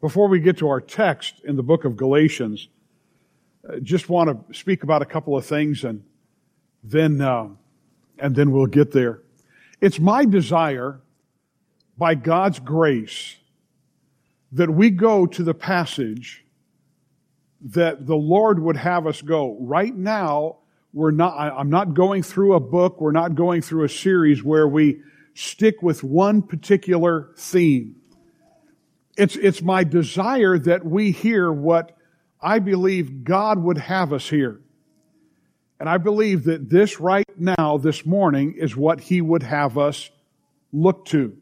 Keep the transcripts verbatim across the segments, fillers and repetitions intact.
Before we get to our text in the book of Galatians, I just want to speak about a couple of things, and then uh, and then we'll get there. It's my desire, by God's grace, that we go to the passage that the Lord would have us go. Right now, we're not. I'm not going through a book. We're not going through a series where we stick with one particular theme. It's, it's my desire that we hear what I believe God would have us hear. And I believe that this right now, this morning, is what He would have us look to.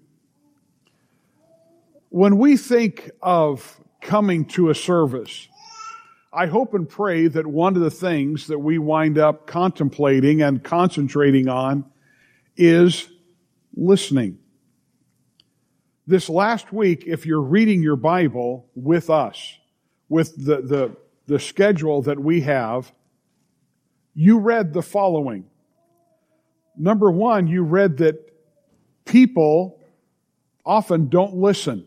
When we think of coming to a service, I hope and pray that one of the things that we wind up contemplating and concentrating on is listening. This last week, if you're reading your Bible with us, with the, the, the schedule that we have, you read the following. Number one, you read that people often don't listen.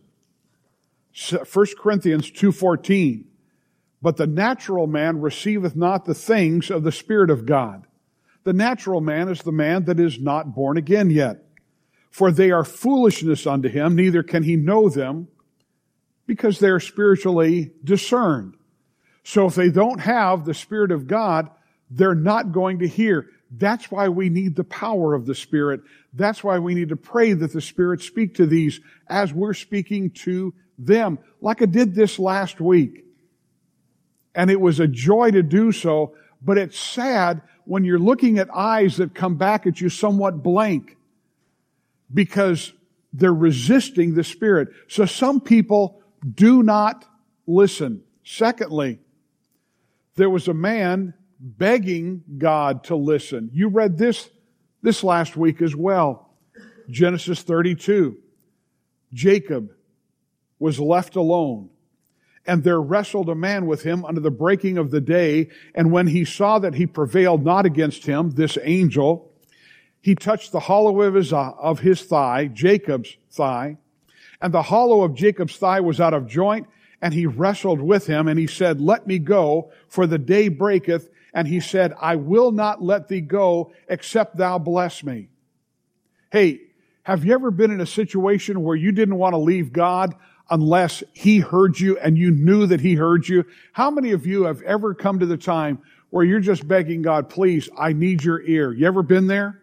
First Corinthians two fourteen. But the natural man receiveth not the things of the Spirit of God. The natural man is the man that is not born again yet. For they are foolishness unto him, neither can he know them, because they are spiritually discerned. So if they don't have the Spirit of God, they're not going to hear. That's why we need the power of the Spirit. That's why we need to pray that the Spirit speak to these as we're speaking to them, like I did this last week. And it was a joy to do so, but it's sad when you're looking at eyes that come back at you somewhat blank, because they're resisting the Spirit. So some people do not listen. Secondly, there was a man begging God to listen. You read this this last week as well. Genesis thirty-two. Jacob was left alone, and there wrestled a man with him unto the breaking of the day. And when he saw that he prevailed not against him, this angel, he touched the hollow of his, uh, of his thigh, Jacob's thigh, and the hollow of Jacob's thigh was out of joint, and he wrestled with him, and he said, Let me go, for the day breaketh. And he said, I will not let thee go, except thou bless me. Hey, have you ever been in a situation where you didn't want to leave God unless He heard you and you knew that He heard you? How many of you have ever come to the time where you're just begging God, please, I need your ear? You ever been there?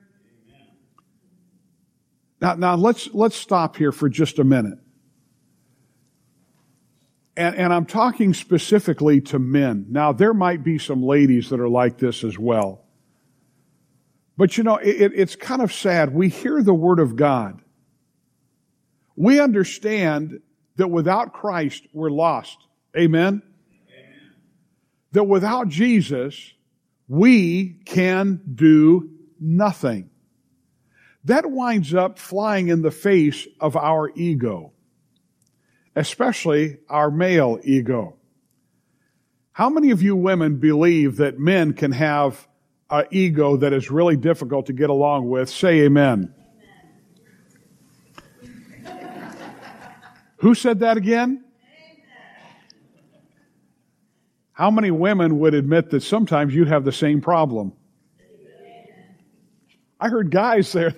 Now, now let's, let's stop here for just a minute. And, and I'm talking specifically to men. Now, there might be some ladies that are like this as well. But you know, it, it's kind of sad. We hear the Word of God. We understand that without Christ, we're lost. Amen? Amen? That without Jesus, we can do nothing. That winds up flying in the face of our ego, especially our male ego. How many of you women believe that men can have an ego that is really difficult to get along with? Say amen. Amen. Who said that again? Amen. How many women would admit that sometimes you have the same problem? I heard guys there.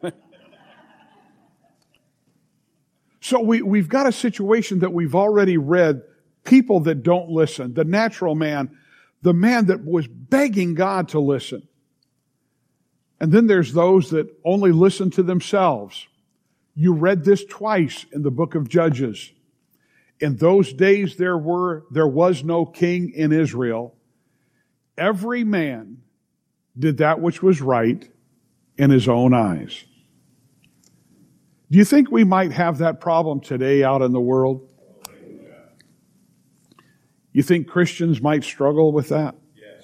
So we, we've got a situation that we've already read. People that don't listen. The natural man. The man that was begging God to listen. And then there's those that only listen to themselves. You read this twice in the book of Judges. In those days there were, there was no king in Israel. Every man did that which was right in his own eyes. Do you think we might have that problem today out in the world? You think Christians might struggle with that? Yes.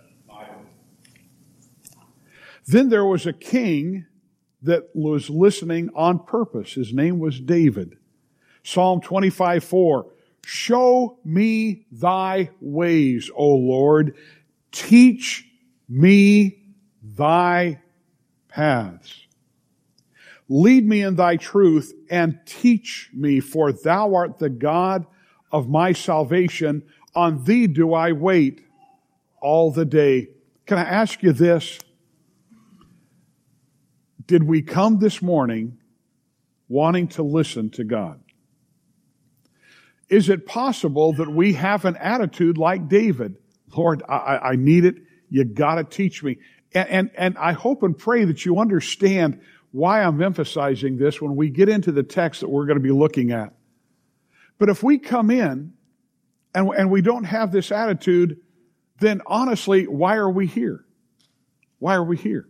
Then there was a king that was listening on purpose. His name was David. Psalm twenty-five four. Show me thy ways, O Lord. Teach me thy paths. Lead me in thy truth and teach me, for thou art the God of my salvation. On thee do I wait all the day. Can I ask you this? Did we come this morning wanting to listen to God? Is it possible that we have an attitude like David? Lord, I, I need it. You got to teach me. And, and, and I hope and pray that you understand why I'm emphasizing this when we get into the text that we're going to be looking at. But if we come in and, and we don't have this attitude, then honestly, why are we here? Why are we here?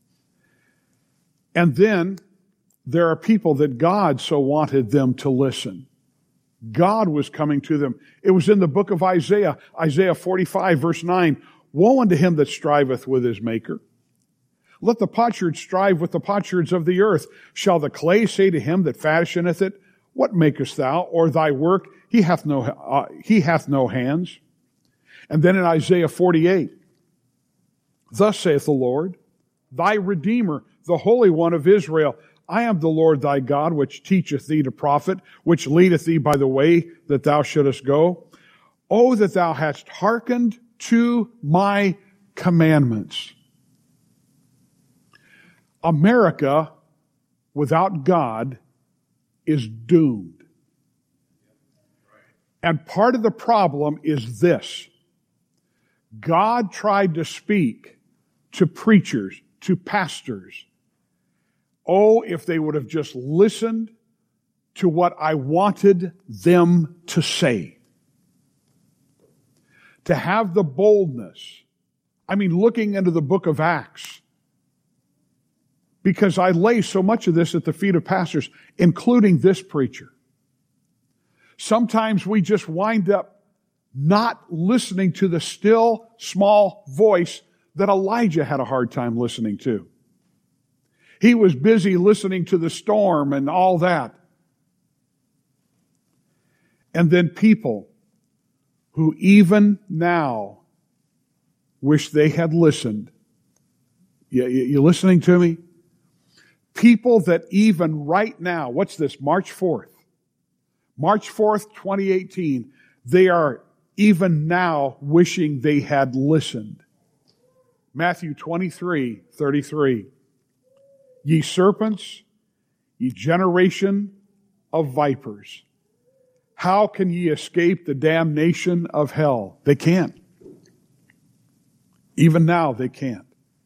And then there are people that God so wanted them to listen. God was coming to them. It was in the book of Isaiah, Isaiah forty-five, verse nine. Woe unto him that striveth with his maker. Let the potsherd strive with the potsherds of the earth. Shall the clay say to him that fashioneth it, what makest thou? Or thy work, he hath no, uh, he hath no hands. And then in Isaiah forty-eight, thus saith the Lord, thy Redeemer, the Holy One of Israel, I am the Lord thy God, which teacheth thee to profit, which leadeth thee by the way that thou shouldest go. Oh, that thou hadst hearkened to my commandments. America without God is doomed. And part of the problem is this. God tried to speak to preachers, to pastors. Oh, if they would have just listened to what I wanted them to say. To have the boldness. I mean, looking into the book of Acts. Because I lay so much of this at the feet of pastors, including this preacher. Sometimes we just wind up not listening to the still, small voice that Elijah had a hard time listening to. He was busy listening to the storm and all that. And then people who even now wish they had listened. You, you listening to me? People that even right now, what's this, March fourth? March fourth, twenty eighteen, they are even now wishing they had listened. Matthew twenty-three, thirty-three. Ye serpents, ye generation of vipers, how can ye escape the damnation of hell? They can't. Even now, they can't.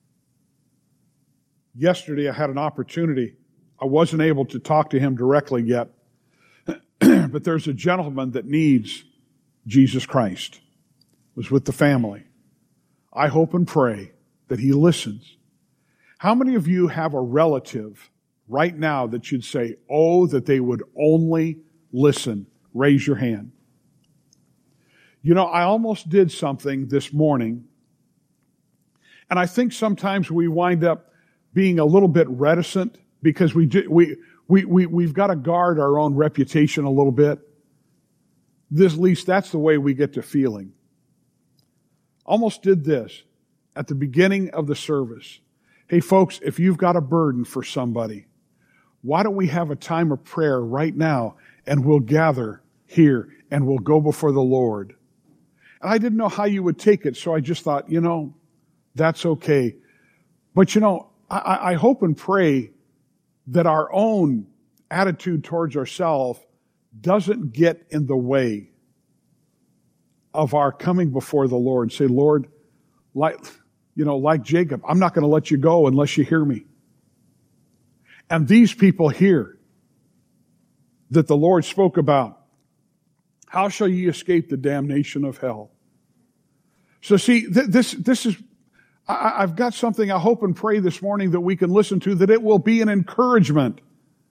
Yesterday, I had an opportunity. I wasn't able to talk to him directly yet, but there's a gentleman that needs Jesus Christ. Was with the family. I hope and pray that he listens. How many of you have a relative right now that you'd say, oh, that they would only listen? Raise your hand. You know, I almost did something this morning, and I think sometimes we wind up being a little bit reticent because we do, we we we we've got to guard our own reputation a little bit. This, at least that's the way we get to feeling. Almost did this at the beginning of the service. Hey folks, if you've got a burden for somebody, why don't we have a time of prayer right now and we'll gather here and we'll go before the Lord. And I didn't know how you would take it, so I just thought, you know, that's okay. But you know, I, I hope and pray that our own attitude towards ourselves doesn't get in the way of our coming before the Lord and say, Lord, like, you know, like Jacob, I'm not going to let you go unless you hear me. And these people here that the Lord spoke about, how shall ye escape the damnation of hell? So see, th- this, this is, I, I've got something I hope and pray this morning that we can listen to, that it will be an encouragement.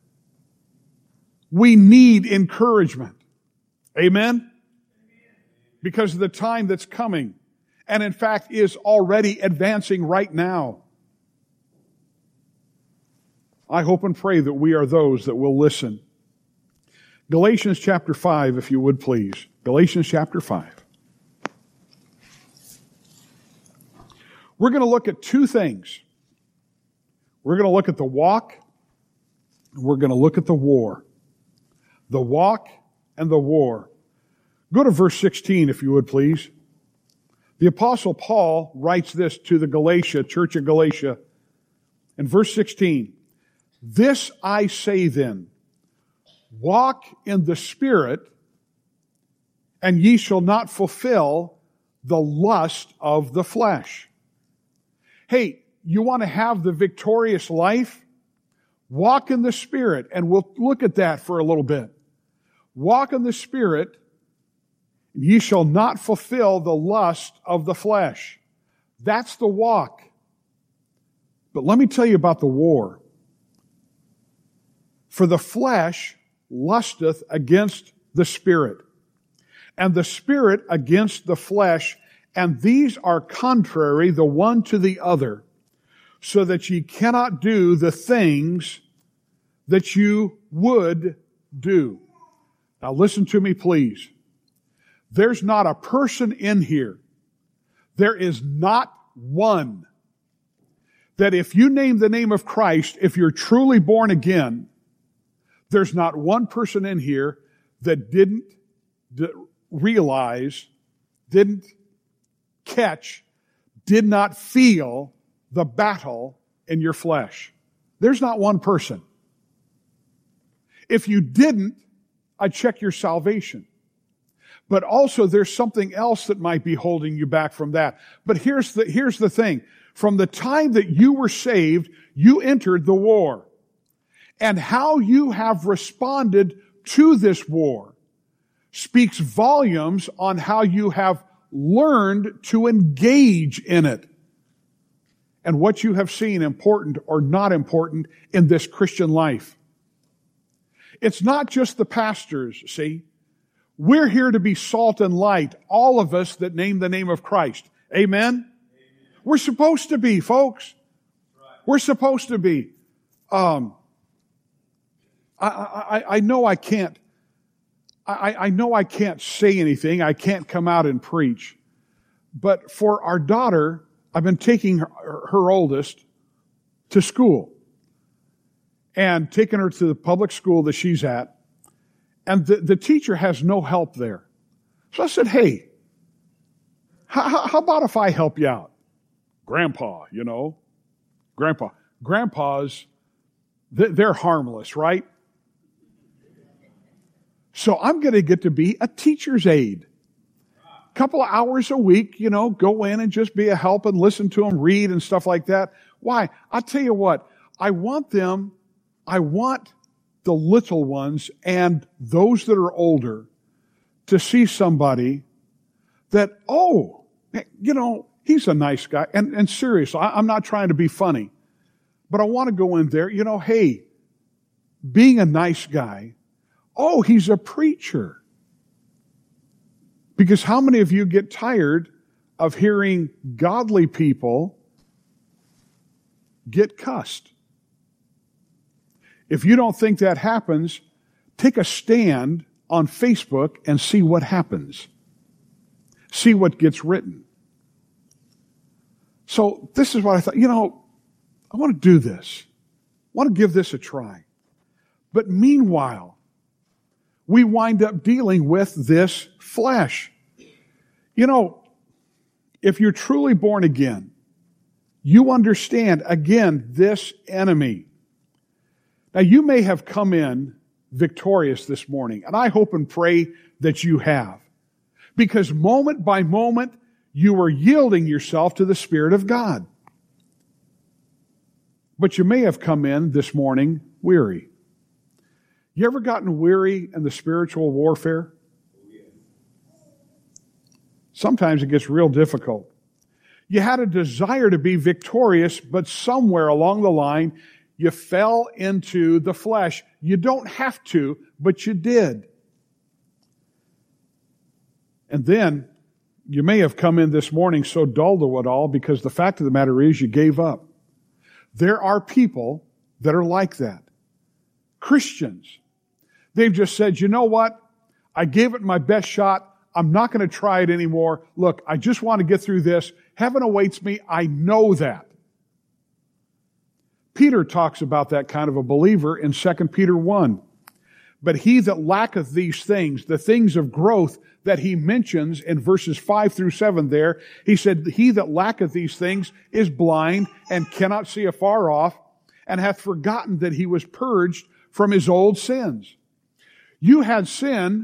We need encouragement. Amen? Because of the time that's coming, and in fact is already advancing right now. I hope and pray that we are those that will listen. Galatians chapter five, if you would please. Galatians chapter five. We're going to look at two things. We're going to look at the walk, and we're going to look at the war. The walk and the war. Go to verse sixteen, if you would, please. The Apostle Paul writes this to the Galatia, church of Galatia. In verse sixteen, "This I say then, walk in the Spirit, and ye shall not fulfill the lust of the flesh." Hey, you want to have the victorious life? Walk in the Spirit, and we'll look at that for a little bit. Walk in the Spirit, and ye shall not fulfill the lust of the flesh. That's the walk. But let me tell you about the war. For the flesh lusteth against the Spirit, and the Spirit against the flesh, and these are contrary the one to the other, so that ye cannot do the things that you would do. Now listen to me, please. There's not a person in here, there is not one, that if you name the name of Christ, if you're truly born again, there's not one person in here that didn't d- realize, didn't catch, did not feel the battle in your flesh. There's not one person. If you didn't, I'd check your salvation. But also there's something else that might be holding you back from that. But here's the, here's the thing. From the time that you were saved, you entered the war. And how you have responded to this war speaks volumes on how you have learned to engage in it. And what you have seen important or not important in this Christian life. It's not just the pastors, see? We're here to be salt and light, all of us that name the name of Christ. Amen? Amen. We're supposed to be, folks. Right. We're supposed to be. Um, I, I, I know I can't, I, I know I can't say anything. I can't come out and preach. But for our daughter, I've been taking her, her oldest to school and taking her to the public school that she's at. And the, the teacher has no help there. So I said, hey, how, how about if I help you out? Grandpa, you know, grandpa. Grandpas, they're harmless, right? So I'm going to get to be a teacher's aide. A couple of hours a week, you know, go in and just be a help and listen to them read and stuff like that. Why? I'll tell you what, I want them, I want the little ones and those that are older to see somebody that, oh, you know, he's a nice guy. And, and serious, I, I'm not trying to be funny, but I want to go in there, you know, hey, being a nice guy, oh, he's a preacher. Because how many of you get tired of hearing godly people get cussed? If you don't think that happens, take a stand on Facebook and see what happens. See what gets written. So this is what I thought, you know, I want to do this. I want to give this a try. But meanwhile, we wind up dealing with this flesh. You know, if you're truly born again, you understand, again, this enemy. Now, you may have come in victorious this morning, and I hope and pray that you have. Because moment by moment, you are yielding yourself to the Spirit of God. But you may have come in this morning weary. You ever gotten weary in the spiritual warfare? Sometimes it gets real difficult. You had a desire to be victorious, but somewhere along the line, you fell into the flesh. You don't have to, but you did. And then you may have come in this morning so dull to it all because the fact of the matter is you gave up. There are people that are like that. Christians. They've just said, you know what? I gave it my best shot. I'm not going to try it anymore. Look, I just want to get through this. Heaven awaits me. I know that. Peter talks about that kind of a believer in Second Peter one. But he that lacketh these things, the things of growth that he mentions in verses five through seven there, he said, he that lacketh these things is blind and cannot see afar off, and hath forgotten that he was purged from his old sins. You had sin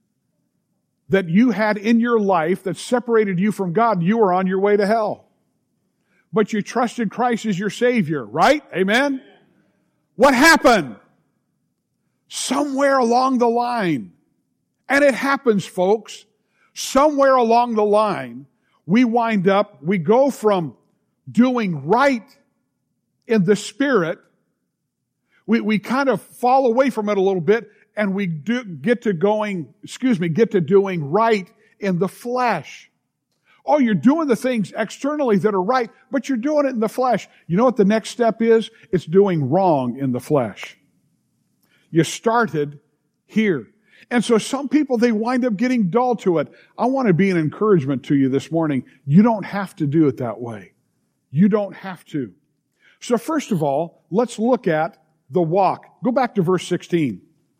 that you had in your life that separated you from God. You were on your way to hell. But you trusted Christ as your Savior, right? Amen? What happened? Somewhere along the line, and it happens, folks, somewhere along the line, we wind up, we go from doing right in the Spirit, we, we kind of fall away from it a little bit, and we do get to going, excuse me, get to doing right in the flesh. Oh, you're doing the things externally that are right, but you're doing it in the flesh. You know what the next step is? It's doing wrong in the flesh. You started here. And so some people, they wind up getting dull to it. I want to be an encouragement to you this morning. You don't have to do it that way. You don't have to. So first of all, let's look at the walk. Go back to verse sixteen.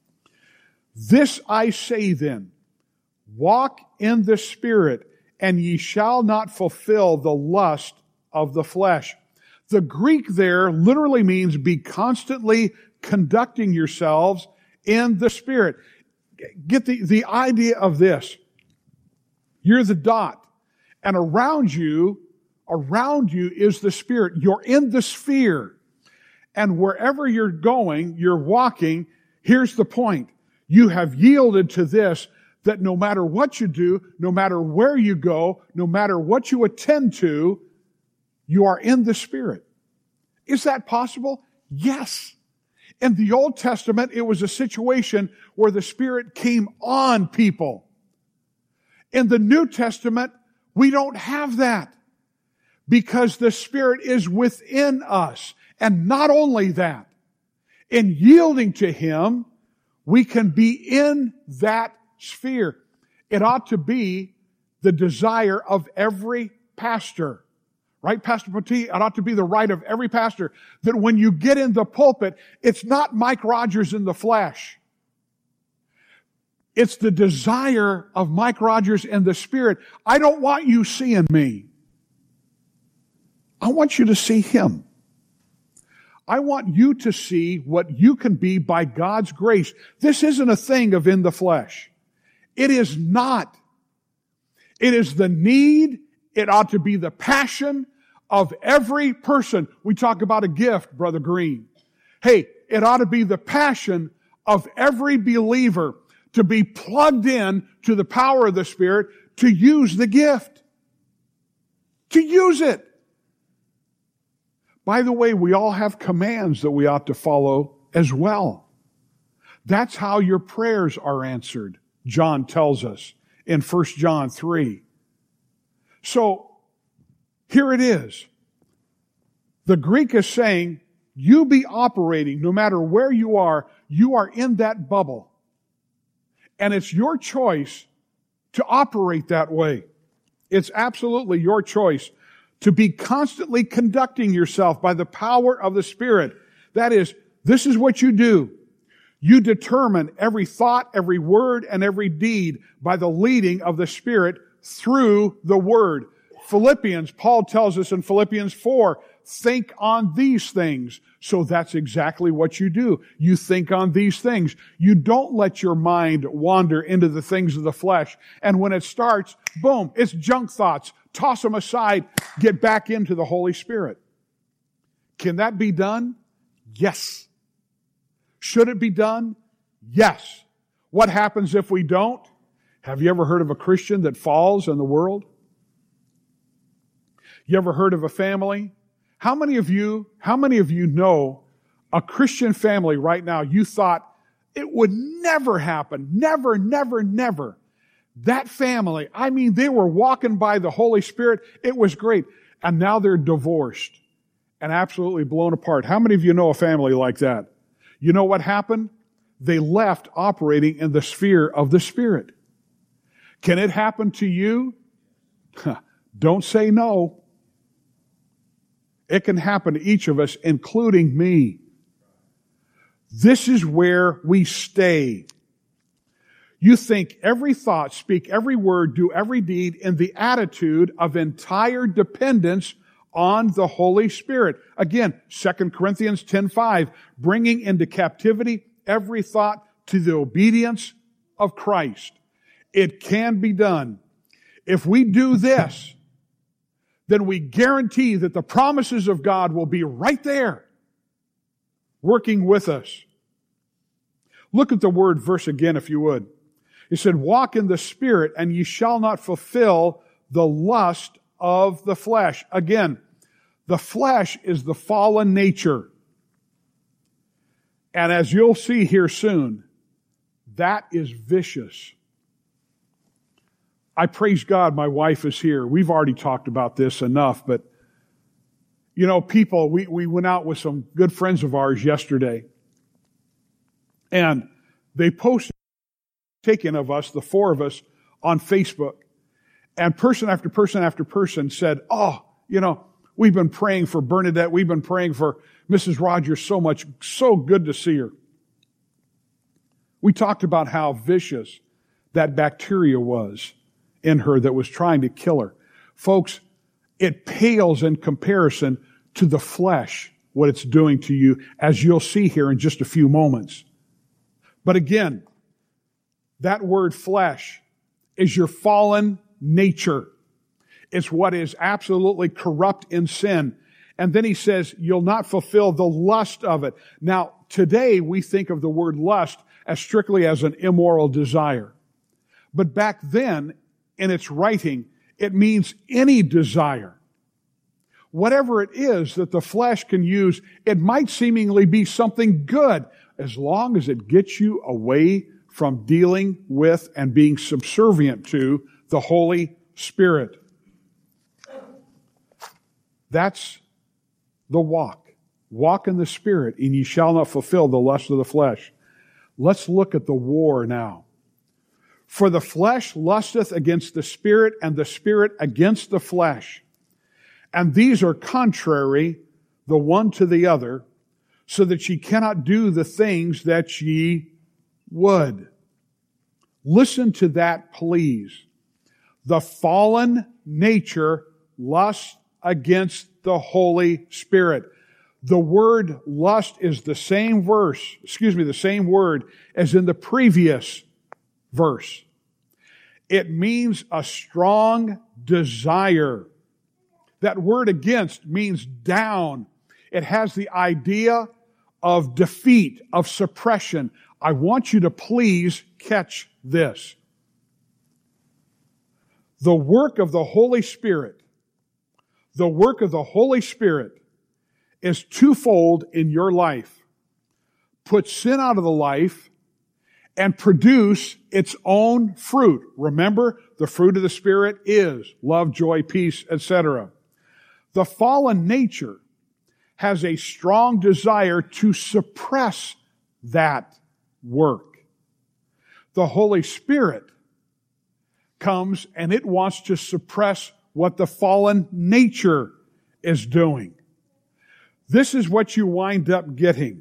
This I say then, walk in the Spirit, and ye shall not fulfill the lust of the flesh. The Greek there literally means be constantly conducting yourselves in the Spirit. Get the, the idea of this. You're the dot, and around you, around you is the Spirit. You're in the sphere. And wherever you're going, you're walking, here's the point. You have yielded to this, that no matter what you do, no matter where you go, no matter what you attend to, you are in the Spirit. Is that possible? Yes. In the Old Testament, it was a situation where the Spirit came on people. In the New Testament, we don't have that because the Spirit is within us. And not only that, in yielding to Him, we can be in that sphere. It ought to be the desire of every pastor. Right, Pastor Petit? It ought to be the right of every pastor that when you get in the pulpit, it's not Mike Rogers in the flesh. It's the desire of Mike Rogers in the Spirit. I don't want you seeing me. I want you to see Him. I want you to see what you can be by God's grace. This isn't a thing of in the flesh. It is not. It is the need. It ought to be the passion of every person. We talk about a gift, Brother Green. Hey, it ought to be the passion of every believer to be plugged in to the power of the Spirit to use the gift. To use it. By the way, we all have commands that we ought to follow as well. That's how your prayers are answered, John tells us in First John three. So, here it is. The Greek is saying, you be operating, no matter where you are, you are in that bubble. And it's your choice to operate that way. It's absolutely your choice to be constantly conducting yourself by the power of the Spirit. That is, this is what you do. You determine every thought, every word, and every deed by the leading of the Spirit through the Word. Philippians, Paul tells us in Philippians four, think on these things. So that's exactly what you do. You think on these things. You don't let your mind wander into the things of the flesh. And when it starts, boom, it's junk thoughts. Toss them aside. Get back into the Holy Spirit. Can that be done? Yes. Should it be done? Yes. What happens if we don't? Have you ever heard of a Christian that falls in the world? You ever heard of a family? How many of you, how many of you know a Christian family right now you thought it would never happen, never, never, never. That family, I mean, they were walking by the Holy Spirit. It was great. And now they're divorced and absolutely blown apart. How many of you know a family like that? You know what happened? They left operating in the sphere of the Spirit. Can it happen to you? Don't say no. It can happen to each of us, including me. This is where we stay. You think every thought, speak every word, do every deed in the attitude of entire dependence on the Holy Spirit. Again, Second Corinthians ten five, bringing into captivity every thought to the obedience of Christ. It can be done. If we do this, then we guarantee that the promises of God will be right there, working with us. Look at the word verse again, if you would. It said, walk in the Spirit, and ye shall not fulfill the lust of the flesh. Again, the flesh is the fallen nature. And as you'll see here soon, that is vicious. I praise God my wife is here. We've already talked about this enough, but you know, people, we, we went out with some good friends of ours yesterday, and they posted taken of us, the four of us, on Facebook. And person after person after person said, oh, you know, we've been praying for Bernadette. We've been praying for Missus Rogers so much. So good to see her. We talked about how vicious that bacteria was in her that was trying to kill her. Folks, it pales in comparison to the flesh, what it's doing to you, as you'll see here in just a few moments. But again, that word flesh is your fallen nature. It's what is absolutely corrupt in sin. And then he says, you'll not fulfill the lust of it. Now, today we think of the word lust as strictly as an immoral desire. But back then, in its writing, it means any desire. Whatever it is that the flesh can use, it might seemingly be something good, as long as it gets you away from dealing with and being subservient to the Holy Spirit. That's the walk. Walk in the Spirit, and ye shall not fulfill the lust of the flesh. Let's look at the war now. For the flesh lusteth against the Spirit, and the Spirit against the flesh. And these are contrary the one to the other, so that ye cannot do the things that ye would. Listen to that, please. The fallen nature lusts against the Holy Spirit. The word lust is the same verse, excuse me, the same word as in the previous verse. It means a strong desire. That word against means down. It has the idea of defeat, of suppression. I want you to please catch this. The work of the Holy Spirit, the work of the Holy Spirit is twofold in your life. Put sin out of the life and produce its own fruit. Remember, the fruit of the Spirit is love, joy, peace, et cetera. The fallen nature has a strong desire to suppress that work. The Holy Spirit comes and it wants to suppress what the fallen nature is doing. This is what you wind up getting.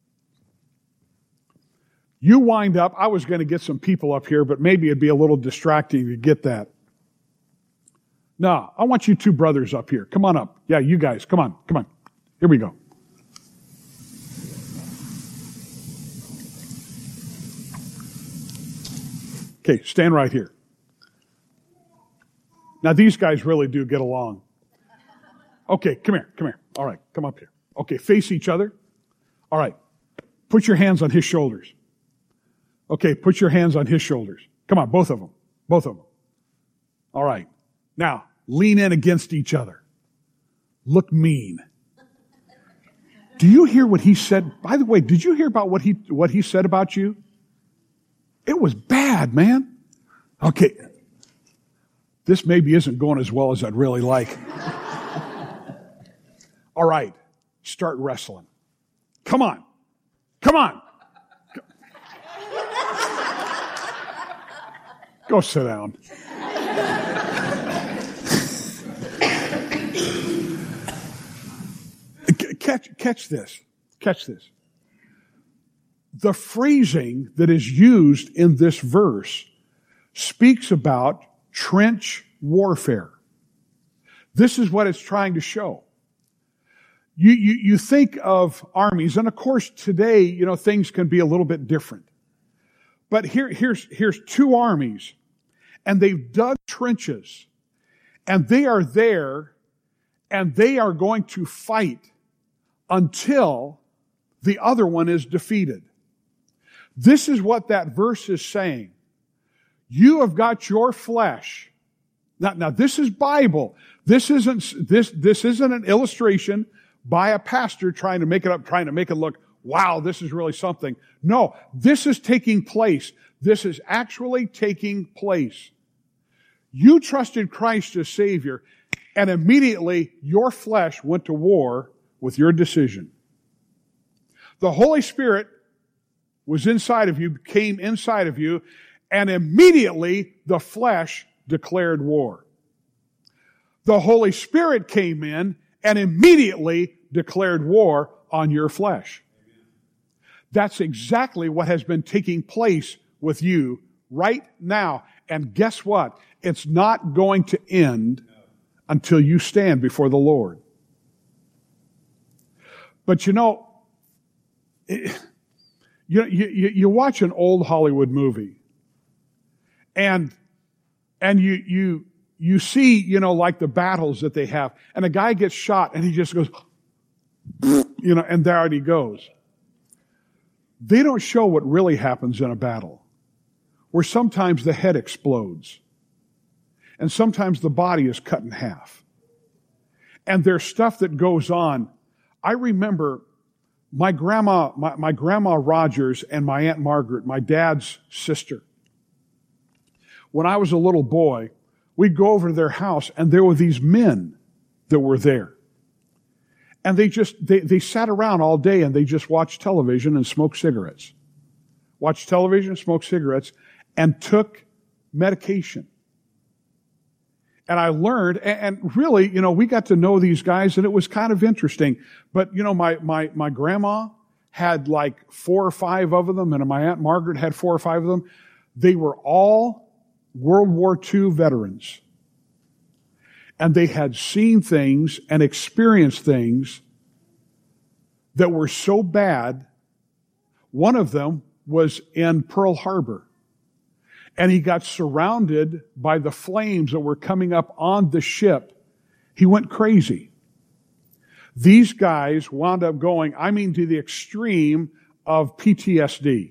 You wind up, I was going to get some people up here, but maybe it'd be a little distracting to get that. No, I want you two brothers up here. Come on up. Yeah, you guys, come on, come on. Here we go. Okay, stand right here. Now, these guys really do get along. Okay, come here, come here. All right, come up here. Okay, face each other. All right, put your hands on his shoulders. Okay, put your hands on his shoulders. Come on, both of them. Both of them. All right. Now, lean in against each other. Look mean. Do you hear what he said? By the way, did you hear about what he what he said about you? It was bad, man. Okay. This maybe isn't going as well as I'd really like. All right. Start wrestling. Come on. Come on. Go sit down. Catch, catch this. Catch this. the phrasing that is used in this verse speaks about trench warfare. This is what it's trying to show. You, you, you think of armies, and of course today, you know, things can be a little bit different. But here, here's, here's two armies, and they've dug trenches, and they are there, and they are going to fight until the other one is defeated. This is what that verse is saying. You have got your flesh. Now, now this is Bible. This isn't, this, this isn't an illustration by a pastor trying to make it up, trying to make it look, wow, this is really something. No, this is taking place. This is actually taking place. You trusted Christ as Savior, and immediately your flesh went to war with your decision. The Holy Spirit was inside of you, came inside of you, and immediately the flesh declared war. The Holy Spirit came in and immediately declared war on your flesh. That's exactly what has been taking place with you right now. And guess what? It's not going to end until you stand before the Lord. But you know, it, you, you, you watch an old Hollywood movie, and and you you you see, you know, like the battles that they have, and a guy gets shot, and he just goes, you know, and there he goes. They don't show what really happens in a battle, where sometimes the head explodes, and sometimes the body is cut in half. And there's stuff that goes on. I remember my grandma, my, my grandma Rogers and my Aunt Margaret, my dad's sister. When I was a little boy, we'd go over to their house, and there were these men that were there. And they just, they, they sat around all day, and they just watched television and smoked cigarettes. Watched television, smoked cigarettes, and took medication. And I learned, and really, you know, we got to know these guys, and it was kind of interesting. But, you know, my, my, my grandma had like four or five of them, and my Aunt Margaret had four or five of them. They were all World War Two veterans. And they had seen things and experienced things that were so bad. One of them was in Pearl Harbor. And he got surrounded by the flames that were coming up on the ship. He went crazy. These guys wound up going, I mean, to the extreme of P T S D.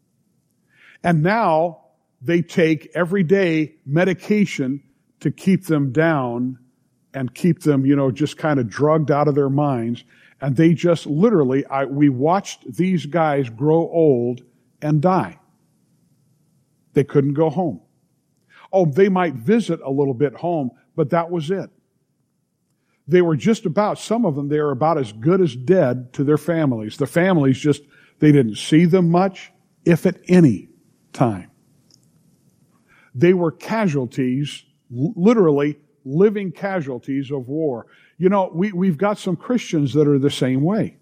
And now they take everyday medication to keep them down and keep them, you know, just kind of drugged out of their minds. And they just literally, I, we watched these guys grow old and die. They couldn't go home. Oh, they might visit a little bit home, but that was it. They were just about, some of them, they were about as good as dead to their families. The families just, they didn't see them much, if at any time. They were casualties, literally living casualties of war. You know, we, we've got some Christians that are the same way.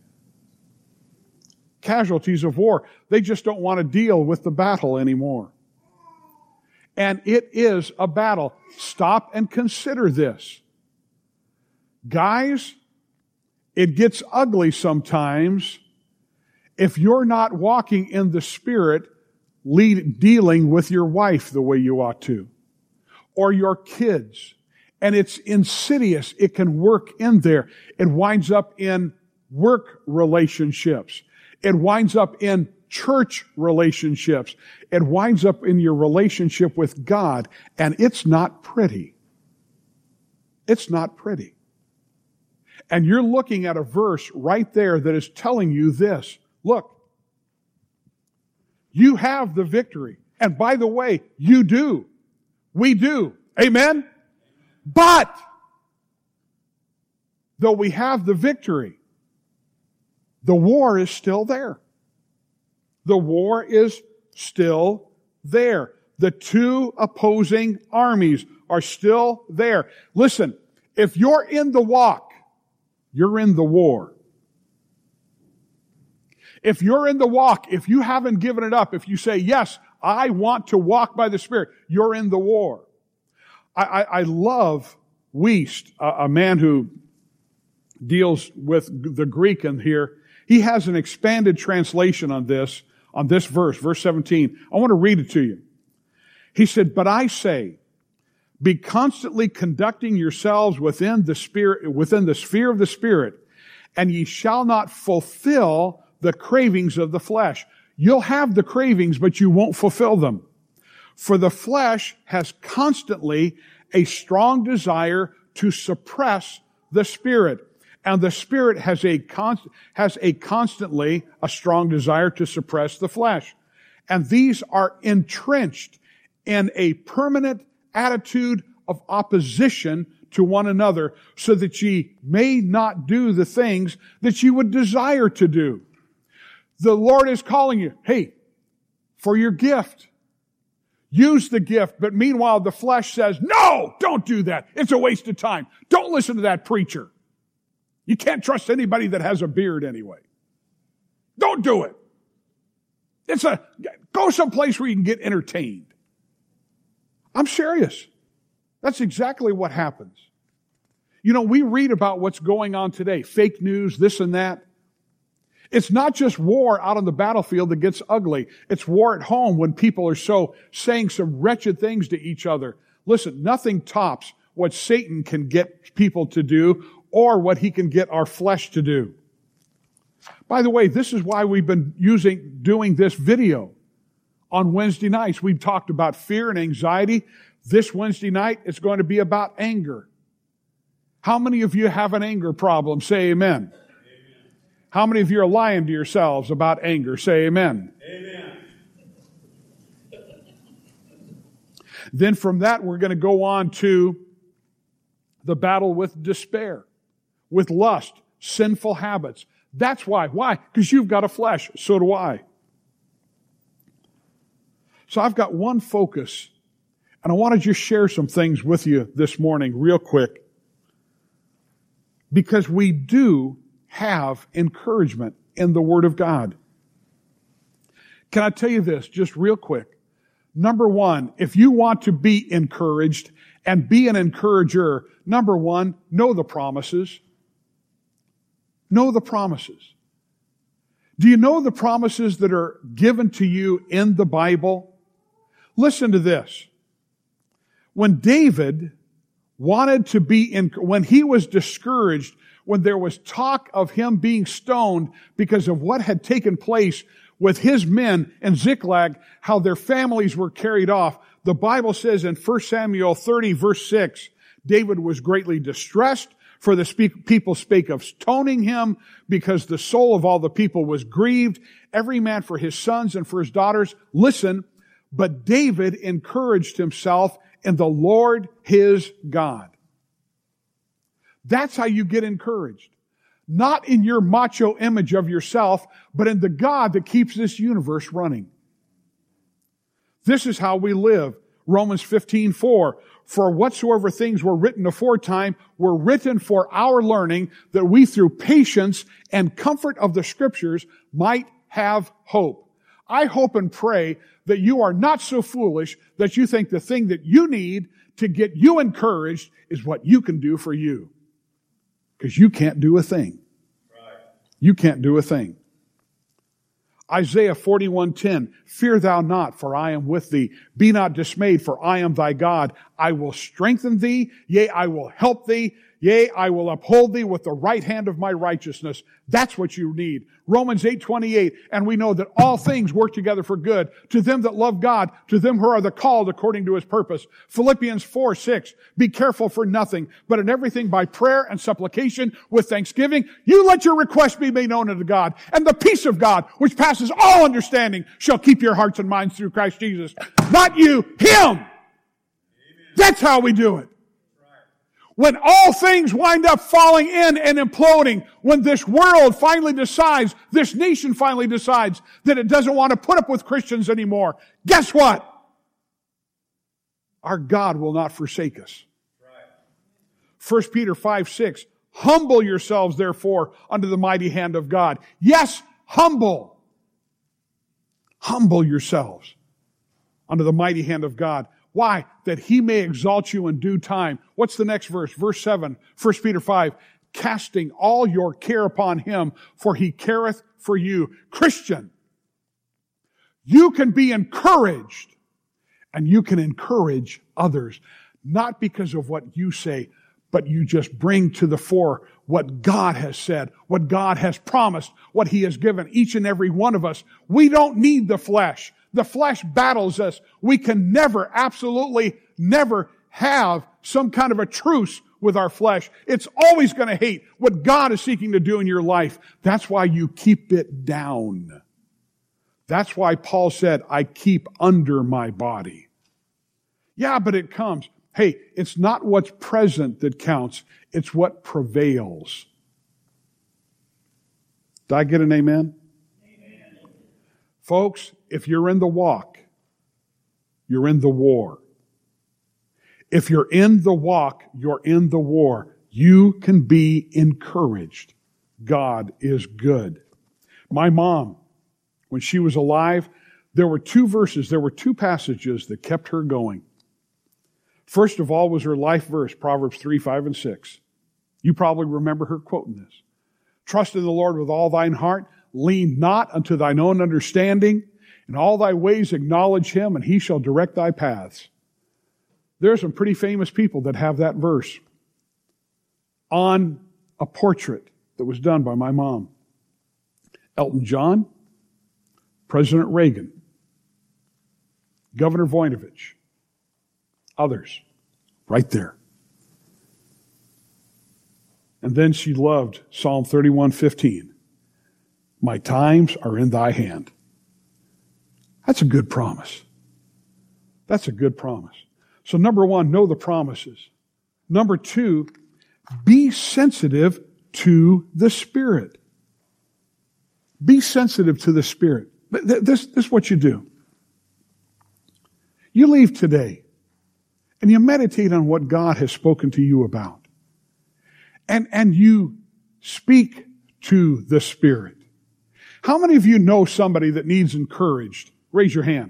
Casualties of war. They just don't want to deal with the battle anymore. And it is a battle. Stop and consider this. Guys, it gets ugly sometimes if you're not walking in the Spirit, lead, dealing with your wife the way you ought to, or your kids. And it's insidious. It can work in there. It winds up in work relationships. It winds up in church relationships. It winds up in your relationship with God, and it's not pretty. It's not pretty. And you're looking at a verse right there that is telling you this. Look, you have the victory. And by the way, you do. We do. Amen? But, though we have the victory, the war is still there. The war is still there. The two opposing armies are still there. Listen, if you're in the walk, you're in the war. If you're in the walk, if you haven't given it up, if you say, yes, I want to walk by the Spirit, you're in the war. I, I, I love Wiest, a, a man who deals with the Greek in here. He has an expanded translation on this, on this verse, verse seventeen. I want to read it to you. He said, but I say, be constantly conducting yourselves within the Spirit, within the sphere of the Spirit, and ye shall not fulfill the cravings of the flesh. You'll have the cravings, but you won't fulfill them. For the flesh has constantly a strong desire to suppress the Spirit. And the Spirit has a const- has a constantly a strong desire to suppress the flesh. And these are entrenched in a permanent attitude of opposition to one another, so that ye may not do the things that ye would desire to do. The Lord is calling you, hey, for your gift. Use the gift, but meanwhile the flesh says, no, don't do that. It's a waste of time. Don't listen to that preacher. You can't trust anybody that has a beard anyway. Don't do it. It's a, go someplace where you can get entertained. I'm serious. That's exactly what happens. You know, we read about what's going on today, fake news, this and that. It's not just war out on the battlefield that gets ugly. It's war at home when people are so saying some wretched things to each other. Listen, nothing tops what Satan can get people to do or what he can get our flesh to do. By the way, this is why we've been using, doing this video on Wednesday nights. We've talked about fear and anxiety. This Wednesday night, it's going to be about anger. How many of you have an anger problem? Say amen. How many of you are lying to yourselves about anger? Say amen. Amen. Then from that, we're going to go on to the battle with despair, with lust, sinful habits. That's why. Why? Because you've got a flesh. So do I. So I've got one focus, and I want to just share some things with you this morning real quick, because we do have encouragement in the Word of God. Can I tell you this just real quick? Number one, if you want to be encouraged and be an encourager, number one, know the promises. Know the promises. Do you know the promises that are given to you in the Bible? Listen to this. When David wanted to be in, when he was discouraged, when there was talk of him being stoned because of what had taken place with his men in Ziklag, how their families were carried off, the Bible says in First Samuel thirty, verse six, David was greatly distressed, for the speak, people spake of stoning him, because the soul of all the people was grieved, every man for his sons and for his daughters. Listen, but David encouraged himself in the Lord his God. That's how you get encouraged. Not in your macho image of yourself, but in the God that keeps this universe running. This is how we live. Romans fifteen four. For whatsoever things were written aforetime were written for our learning, that we through patience and comfort of the Scriptures might have hope. I hope and pray that you are not so foolish that you think the thing that you need to get you encouraged is what you can do for you. Because you can't do a thing. Right. You can't do a thing. Isaiah forty-one ten, fear thou not, for I am with thee. Be not dismayed, for I am thy God. I will strengthen thee, yea, I will help thee. Yea, I will uphold thee with the right hand of my righteousness. That's what you need. Romans eight twenty-eight, and we know that all things work together for good to them that love God, to them who are the called according to his purpose. Philippians four six, be careful for nothing, but in everything by prayer and supplication with thanksgiving, you let your requests be made known unto God, and the peace of God, which passes all understanding, shall keep your hearts and minds through Christ Jesus. Not you, him. Amen. That's how we do it. When all things wind up falling in and imploding, when this world finally decides, this nation finally decides that it doesn't want to put up with Christians anymore, guess what? Our God will not forsake us. First Peter five six, humble yourselves therefore under the mighty hand of God. Yes, humble. Humble yourselves under the mighty hand of God. Why? That he may exalt you in due time. What's the next verse? Verse seven, First Peter five. Casting all your care upon him, for he careth for you. Christian, you can be encouraged, and you can encourage others, not because of what you say, but you just bring to the fore what God has said, what God has promised, what he has given each and every one of us. We don't need the flesh. The flesh battles us. We can never, absolutely never have some kind of a truce with our flesh. It's always going to hate what God is seeking to do in your life. That's why you keep it down. That's why Paul said, I keep under my body. Yeah, but it comes. Hey, it's not what's present that counts. It's what prevails. Did I get an amen? Amen. Folks, if you're in the walk, you're in the war. If you're in the walk, you're in the war. You can be encouraged. God is good. My mom, when she was alive, there were two verses, there were two passages that kept her going. First of all was her life verse, Proverbs three, five, and six. You probably remember her quoting this. Trust in the Lord with all thine heart. Lean not unto thine own understanding. In all thy ways acknowledge him, and he shall direct thy paths. There are some pretty famous people that have that verse on a portrait that was done by my mom. Elton John, President Reagan, Governor Voinovich, others, right there. And then she loved Psalm thirty-one fifteen. My times are in thy hand. That's a good promise. That's a good promise. So number one, know the promises. Number two, be sensitive to the Spirit. Be sensitive to the Spirit. This, this is what you do. You leave today and you meditate on what God has spoken to you about. And, and you speak to the Spirit. How many of you know somebody that needs encouraged? Raise your hand.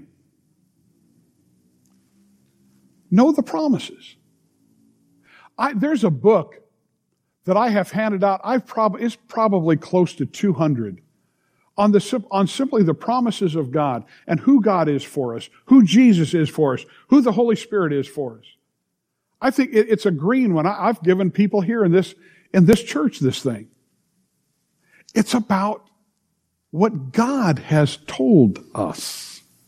Know the promises. I, there's a book that I have handed out. I've probably it's probably close to two hundred on the on simply the promises of God and who God is for us, who Jesus is for us, who the Holy Spirit is for us. I think it, it's a green one. I, I've given people here in this in this church this thing. It's about what God has told us.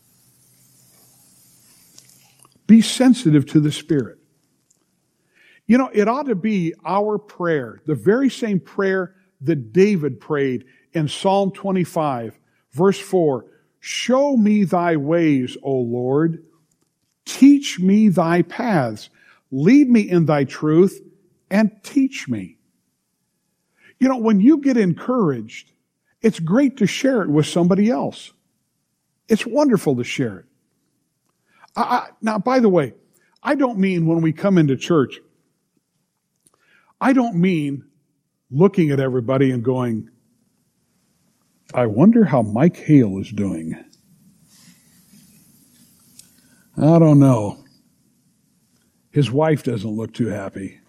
Be sensitive to the Spirit. You know, it ought to be our prayer, the very same prayer that David prayed in Psalm twenty-five, verse four. Show me thy ways, O Lord. Teach me thy paths. Lead me in thy truth and teach me. You know, when you get encouraged, it's great to share it with somebody else. It's wonderful to share it. I, I, now, by the way, I don't mean when we come into church, I don't mean looking at everybody and going, I wonder how Mike Hale is doing. I don't know. His wife doesn't look too happy.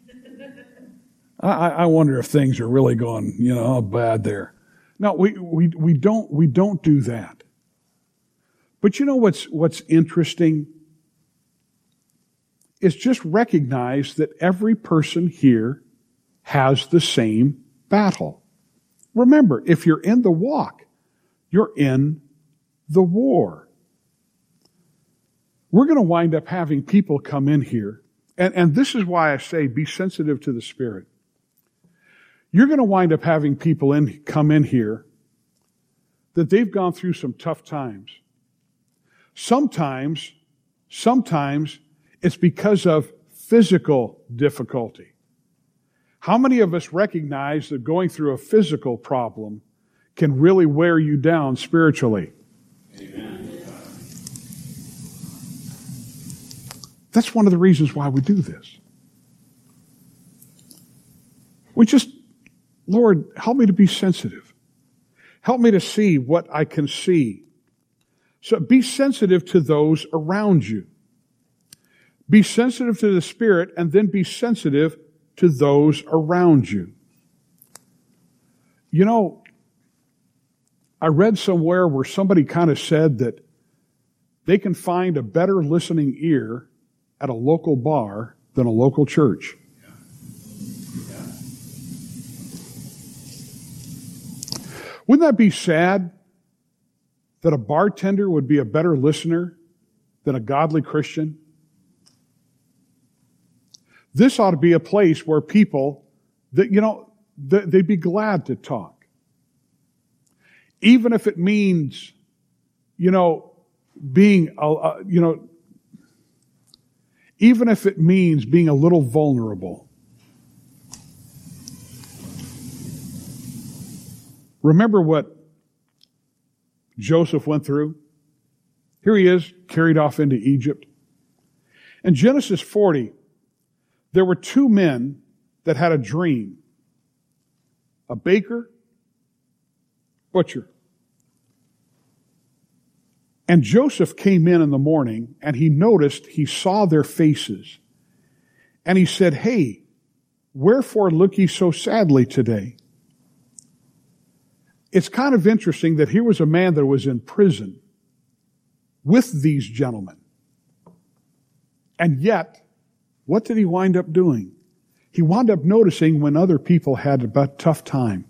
I, I wonder if things are really going, you know, bad there. No, we, we, we don't, we don't do that. But you know what's, what's interesting? Is just recognize that every person here has the same battle. Remember, if you're in the walk, you're in the war. We're going to wind up having people come in here, and, and this is why I say be sensitive to the Spirit. You're going to wind up having people in come in here that they've gone through some tough times. Sometimes, sometimes it's because of physical difficulty. How many of us recognize that going through a physical problem can really wear you down spiritually? Amen. That's one of the reasons why we do this. We just, Lord, help me to be sensitive. Help me to see what I can see. So be sensitive to those around you. Be sensitive to the Spirit, and then be sensitive to those around you. You know, I read somewhere where somebody kind of said that they can find a better listening ear at a local bar than a local church. Wouldn't that be sad that a bartender would be a better listener than a godly Christian? This ought to be a place where people, that you know, they'd be glad to talk. Even if it means, you know, being, uh, you know, even if it means being a little vulnerable. Remember what Joseph went through? Here he is, carried off into Egypt. In Genesis forty, there were two men that had a dream. A baker, butcher. And Joseph came in in the morning, and he noticed, he saw their faces. And he said, "Hey, wherefore look ye so sadly today?" It's kind of interesting that here was a man that was in prison with these gentlemen. And yet, what did he wind up doing? He wound up noticing when other people had a tough time.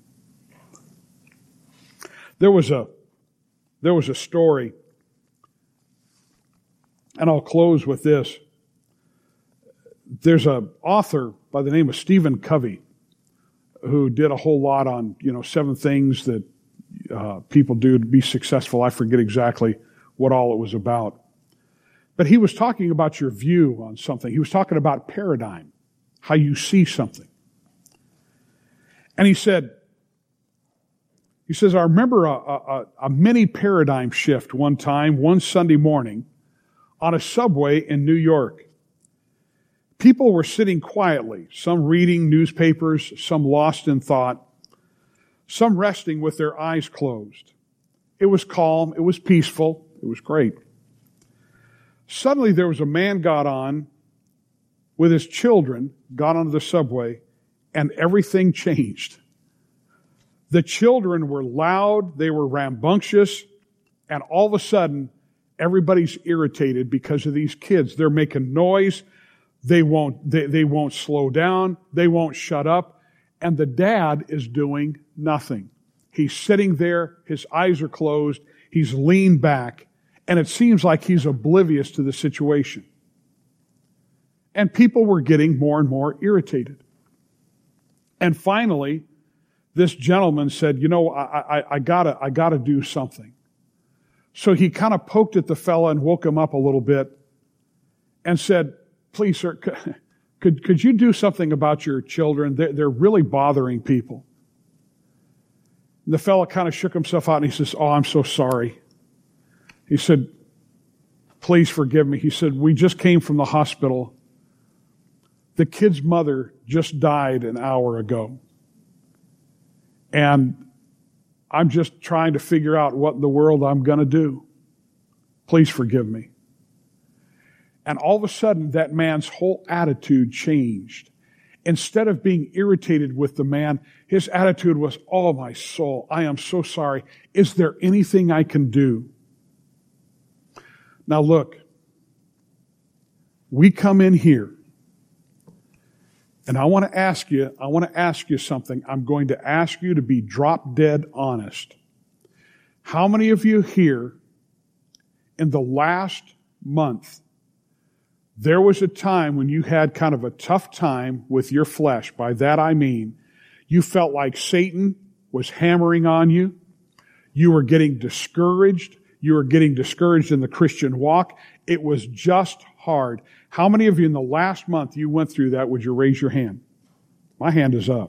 There was a, there was a story, and I'll close with this. There's an author by the name of Stephen Covey who did a whole lot on, you know, seven things that uh, people do to be successful. I forget exactly what all it was about. But he was talking about your view on something. He was talking about paradigm, how you see something. And he said, he says, I remember a, a, a mini paradigm shift one time, one Sunday morning, on a subway in New York. People were sitting quietly, some reading newspapers, some lost in thought, some resting with their eyes closed. It was calm, it was peaceful, it was great. Suddenly there was a man got on with his children, got onto the subway, and everything changed. The children were loud, they were rambunctious, and all of a sudden, everybody's irritated because of these kids. They're making noise, they won't, they, they won't slow down, they won't shut up, and the dad is doing nothing. He's sitting there, his eyes are closed, he's leaned back, and it seems like he's oblivious to the situation. And people were getting more and more irritated. And finally, this gentleman said, you know, I, I, I gotta, I gotta do something. So he kind of poked at the fella and woke him up a little bit and said, please, sir, could, could you do something about your children? They're, they're really bothering people. And the fella kind of shook himself out and he says, oh, I'm so sorry. He said, please forgive me. He said, we just came from the hospital. The kid's mother just died an hour ago. And I'm just trying to figure out what in the world I'm going to do. Please forgive me. And all of a sudden, that man's whole attitude changed. Instead of being irritated with the man, his attitude was, oh, my soul, I am so sorry. Is there anything I can do? Now look, we come in here, and I want to ask you, I want to ask you something. I'm going to ask you to be drop dead honest. How many of you here in the last month, there was a time when you had kind of a tough time with your flesh? By that I mean, you felt like Satan was hammering on you. You were getting discouraged. You were getting discouraged in the Christian walk. It was just hard. How many of you in the last month you went through that? Would you raise your hand? My hand is up.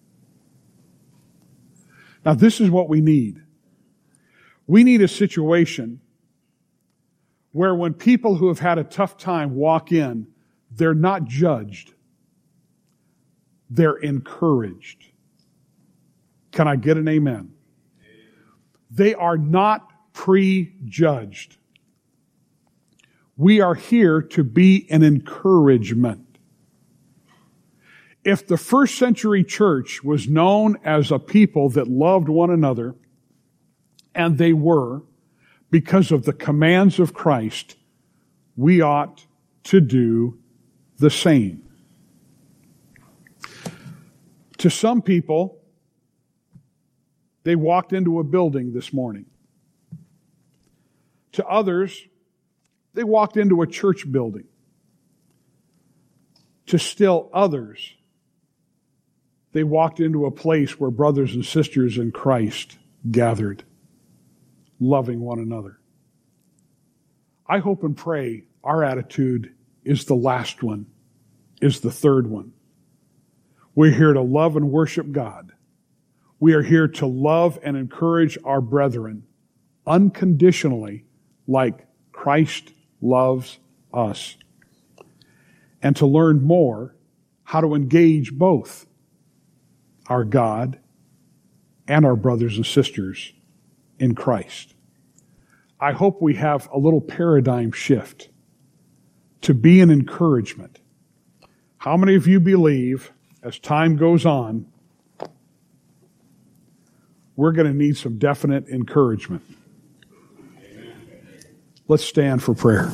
Now this is what we need. We need a situation where when people who have had a tough time walk in, they're not judged. They're encouraged. Can I get an amen? They are not prejudged. We are here to be an encouragement. If the first century church was known as a people that loved one another, and they were, because of the commands of Christ, we ought to do the same. To some people, they walked into a building this morning. To others, they walked into a church building. To still others, they walked into a place where brothers and sisters in Christ gathered, loving one another. I hope and pray our attitude is the last one, is the third one. We're here to love and worship God. We are here to love and encourage our brethren unconditionally, like Christ loves us. And to learn more how to engage both our God and our brothers and sisters in Christ. I hope we have a little paradigm shift to be an encouragement. How many of you believe, as time goes on, we're going to need some definite encouragement? Let's stand for prayer.